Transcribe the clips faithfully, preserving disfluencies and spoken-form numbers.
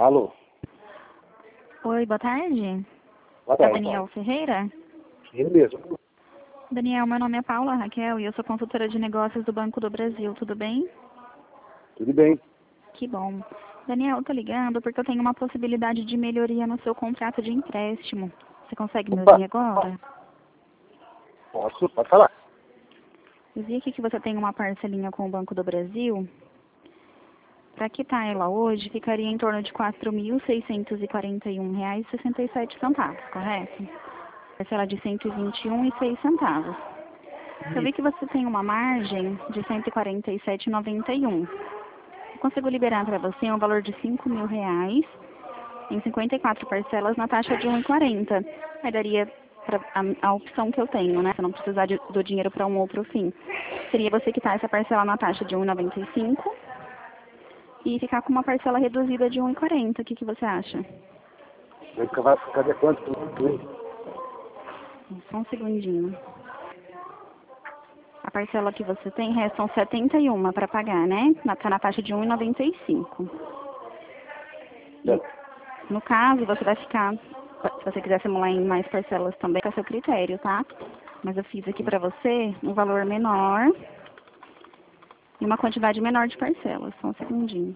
Alô? Oi, boa tarde. Boa É tarde, Daniel Paulo. Ferreira? Ele mesmo. Daniel, meu nome é Paula Raquel e eu sou consultora de negócios do Banco do Brasil, tudo bem? Tudo bem. Que bom. Daniel, eu tô ligando porque eu tenho uma possibilidade de melhoria no seu contrato de empréstimo. Você consegue me Opa, ouvir agora? posso? Pode falar. Eu vi aqui que você tem uma parcelinha com o Banco do Brasil. Para quitar ela hoje, ficaria em torno de quatro mil seiscentos e quarenta e um reais e sessenta e sete centavos, correto? Parcela de cento e vinte e um reais e seis centavos. Eu vi que você tem uma margem de cento e quarenta e sete reais e noventa e um centavos. Eu consigo liberar para você um valor de cinco mil reais em cinquenta e quatro parcelas na taxa de um real e quarenta centavos. Aí daria pra, a, a opção que eu tenho, né? Se eu não precisar de, do dinheiro para um outro fim. Seria você quitar essa parcela na taxa de um real e noventa e cinco centavos e ficar com uma parcela reduzida de um real e quarenta centavos. O que, que você acha? Vai ficar- vai ficar de quanto por mês? Só um segundinho. A parcela que você tem restam setenta e uma para pagar, né? Está na taxa de um real e noventa e cinco centavos. E, no caso, você vai ficar, se você quiser simular em mais parcelas também, fica a seu critério, tá? Mas eu fiz aqui para você um valor menor e uma quantidade menor de parcelas. Só um segundinho.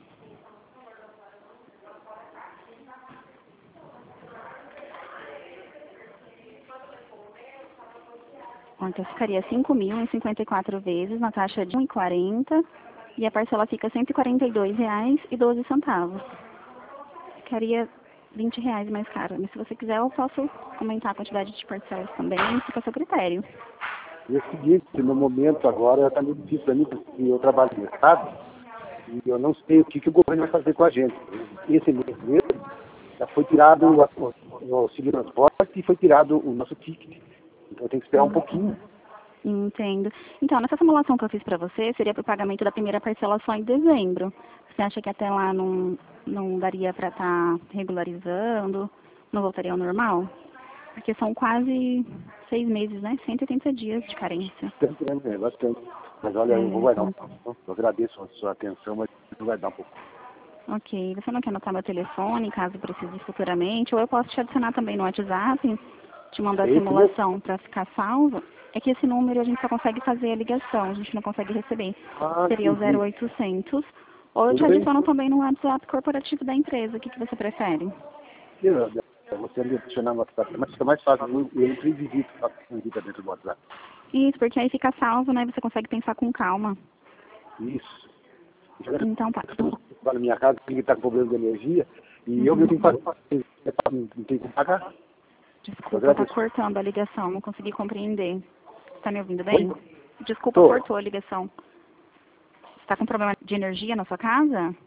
Bom, então ficaria cinco mil em cinquenta e quatro vezes, na taxa de um real e quarenta centavos, e a parcela fica cento e quarenta e dois reais e doze centavos. Ficaria vinte reais mais caro. Mas se você quiser, eu posso aumentar a quantidade de parcelas também, fica a seu critério. E é o seguinte, no momento agora está muito difícil para mim, porque eu trabalho no Estado e eu não sei o que, que o governo vai fazer com a gente. Esse mês mesmo já foi tirado o, o auxílio transporte e foi tirado o nosso ticket. Então eu tenho que esperar um pouquinho. Entendo. Então, nessa simulação que eu fiz para você, seria para o pagamento da primeira parcela só em dezembro. Você acha que até lá não, não daria para estar regularizando? Não voltaria ao normal? Porque são quase seis meses, né? cento e oitenta dias de carência. Bastante, né? Bastante. Mas olha, eu vou É, guardar um pouco. Eu agradeço a sua atenção, mas eu vou guardar um pouco. ok. Você não quer anotar meu telefone, caso precise futuramente? Ou eu posso te adicionar também no WhatsApp, te mandar a É esse mesmo? simulação para ficar salvo? É que esse número a gente só consegue fazer a ligação, a gente não consegue receber. Ah, Seria o entendi. zero oitocentos. Ou eu te Tudo bem? adiciono também no WhatsApp corporativo da empresa. O que, que você prefere? Eu, eu, você me adicionar no WhatsApp, mas fica mais fácil. Eu, eu entro e visito, faço visita dentro do WhatsApp. Isso, porque aí fica salvo, né? Você consegue pensar com calma. Isso. Então tá. Lá na minha casa, que está com problema de energia, e eu Uhum. mesmo tenho que fazer, não tenho que pagar. Eu Desculpa, tá agradeço. cortando a ligação, não consegui compreender. Tá me ouvindo bem? Oi? Desculpa, Tô. cortou a ligação. Você tá com problema de energia na sua casa?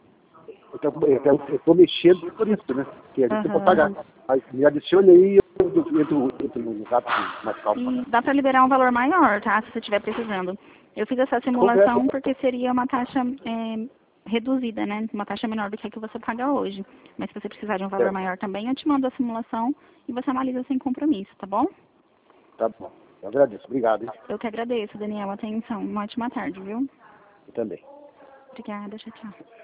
Eu estou mexendo por isso, né? Que a gente tem que Aham. pagar. Mas me adicione aí e eu entro, entro no rápido, mais calmo. E dá para liberar um valor maior, tá? Se você estiver precisando. Eu fiz essa Conversa. simulação porque seria uma taxa é, reduzida, né? Uma taxa menor do que a que você paga hoje. Mas se você precisar de um valor maior também, eu te mando a simulação e você analisa sem compromisso, tá bom? Tá bom. Eu agradeço. Obrigado, hein? Eu que agradeço, Daniela. Atenção. Uma ótima tarde, viu? Eu também. Obrigada. Tchau, tchau.